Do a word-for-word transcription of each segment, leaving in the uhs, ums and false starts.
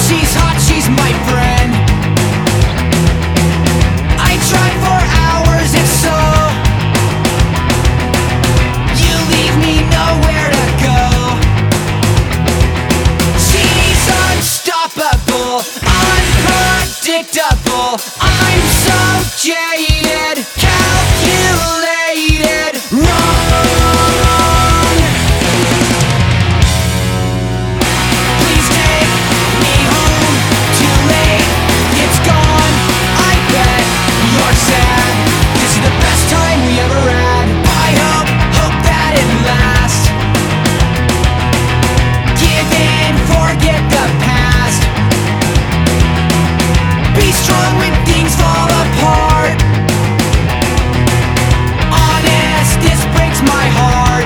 She's hot, she's my friend. I tried for hours, it's so. You leave me nowhere to go. She's unstoppable, unpredictable. I'm so jaded, calculated, wrong. Please take me home, too late, it's gone. I bet you're sad. This is the best time we ever had. I hope, hope that it lasts. Give in, forget the past. Be strong when things fall apart. Honest, this breaks my heart.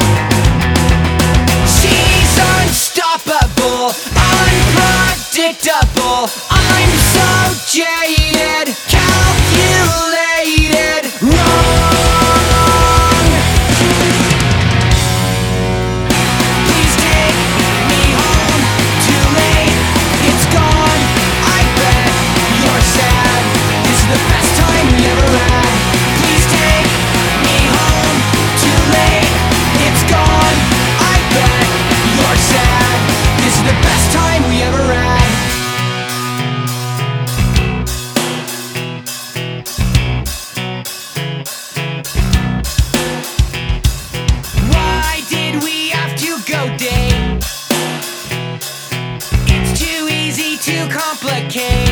She's unstoppable, unpredictable. I'm so jaded, calculated, wrong. Please take me home, too late, it's gone. I bet you're sad. This is the best time we ever had. Please take me home, too late, it's gone. I bet you're sad. This is the best time we ever had. Why did we have to go date? It's too easy to complicate.